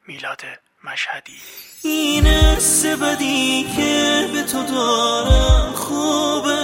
میلاد مشهدی. این حس بدی که به تو دارم خوبه،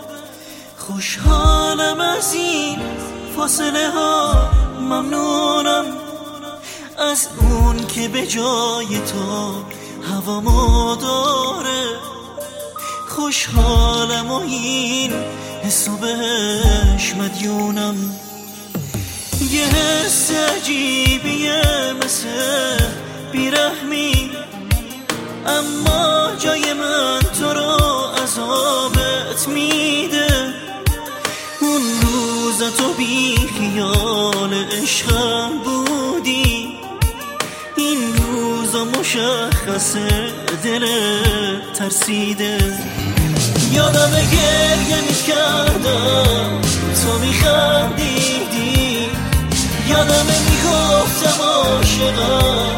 خوشحالم از این فاصله ها، ممنونم از اون که به جای تو هوامو داره، خوشحالم و این حسو بهش مدیونم. یه حس عجیبیه مثل بیرحمی، اما جای من تو رو عذابت میده. اون روزا تو بی خیال عشقم بودی، این روزا مشخصه دلت ترسیده. یادم گریه میکردم تو میخندیدی، یادم میگفتم عاشقم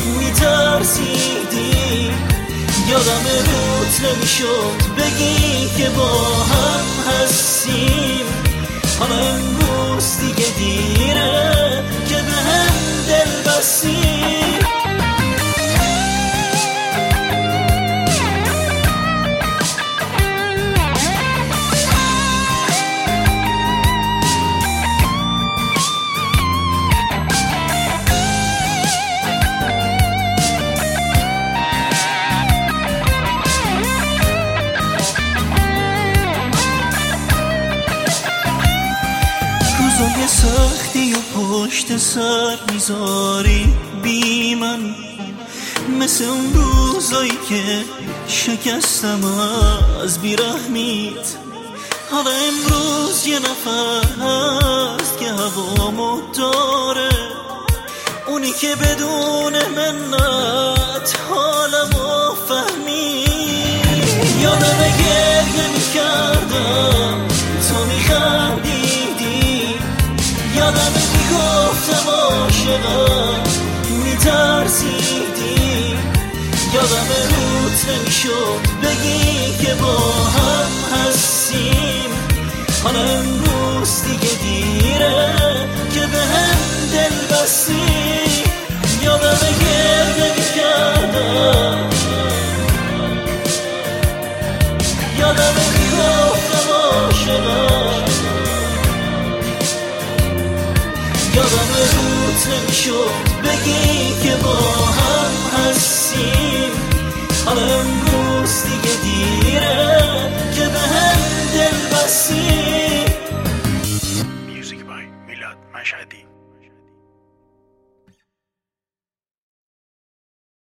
میترسیدی، یادم روت نمیشد بگی که با هم هستیم. حالا امروز دیگه دیره که به هم دل بستیم. روزای سختی و پشت سر میذاری بی من، مثل اون روزایی که شکستم از بیرحمیت. حالا امروز یه نفر هست که هوامو داره، اونی که بدون منت حالمو فهمید. یادم گریه میکردم تو میخندیدی، یادم میگفتم عاشقم میترسیدی، یادم روت نمیشد بگی که با هم هستیم. حالا امروز دیگه دیره که به هم دل بستیم. یادم گریه میکردم، یادم میگفتم عاشقم، یادم روت نمیشد بگی که با هم هستیم. حالا امروز دیگه دیره که به هم دل بستیم. میوزیک بای میلاد مشهدی.